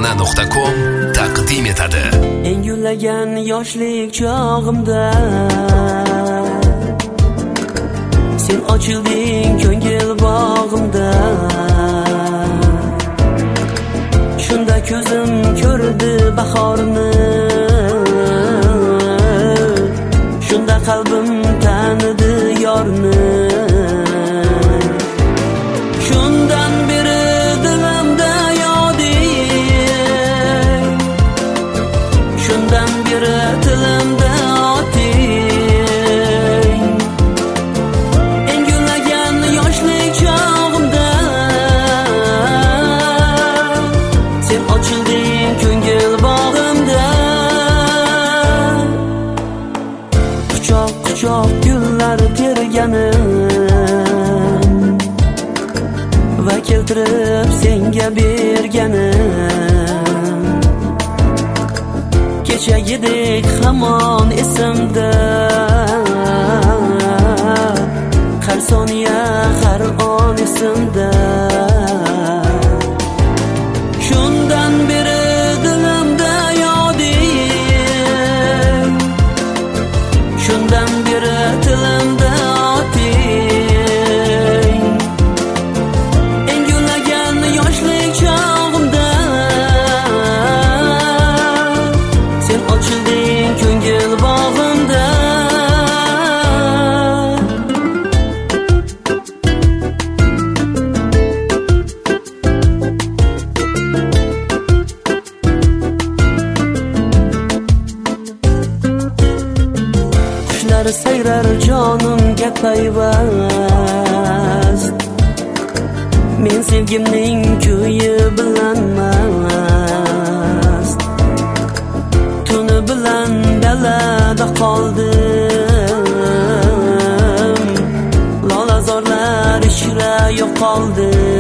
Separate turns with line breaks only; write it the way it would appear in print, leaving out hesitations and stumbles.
Farg'ona.com taqdim etadi.
Eng gullagan yoshlik chog'imda sen ochilding ko'ngil bog'imda. Shunda ko'zim ko'rdi bahorni, shunda qalbim tanidi yorni. Shundan beri dilimda yoding, shundan beri tilimda oting. Eng gullagan yoshlik chog'imda sen ochilding ko'ngil bog'imda. Quchoq quchoq gullar terganim va keltirib senga berganim. Kechagidek hamon esimda, har soniya har on esimda. Shundan beri dilimda yoding, shundan beri tilimda oting. Eng gullagan yoshlik chog'imda sen ochilding ko'ngil bog'imda. Qushlar sayrar jonimga payvast, men sevgimning kuyi bilan mast. Tuni bilan dalada qoldim, lolazorlar ichra yo'qoldim.